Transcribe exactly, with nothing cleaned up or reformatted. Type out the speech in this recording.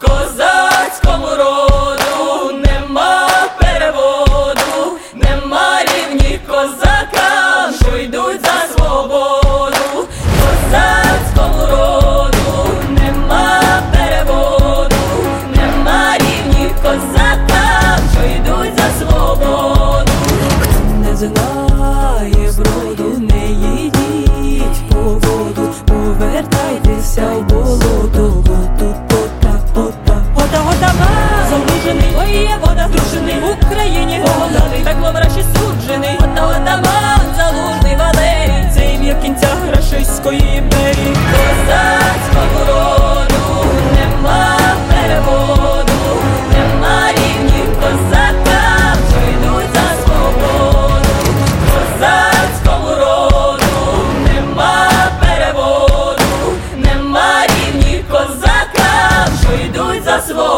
Козацькому роду нема переводу, нема рівні козакам, що йдуть за свободу. Козацькому роду нема переводу, нема рівні козакам, що йдуть за свободу. Хто не знає броду, не їдіть по воду, повертайтеся в болото. В Україні голодний, пеклом раші суджений. Отаман Залужний Валерій, це ім'я в кінцях рашистської імперії. Козацького роду нема переводу, нема рівні козакам, що йдуть за свободу. Козацькому роду нема переводу, нема рівні козакам, що йдуть за свободу.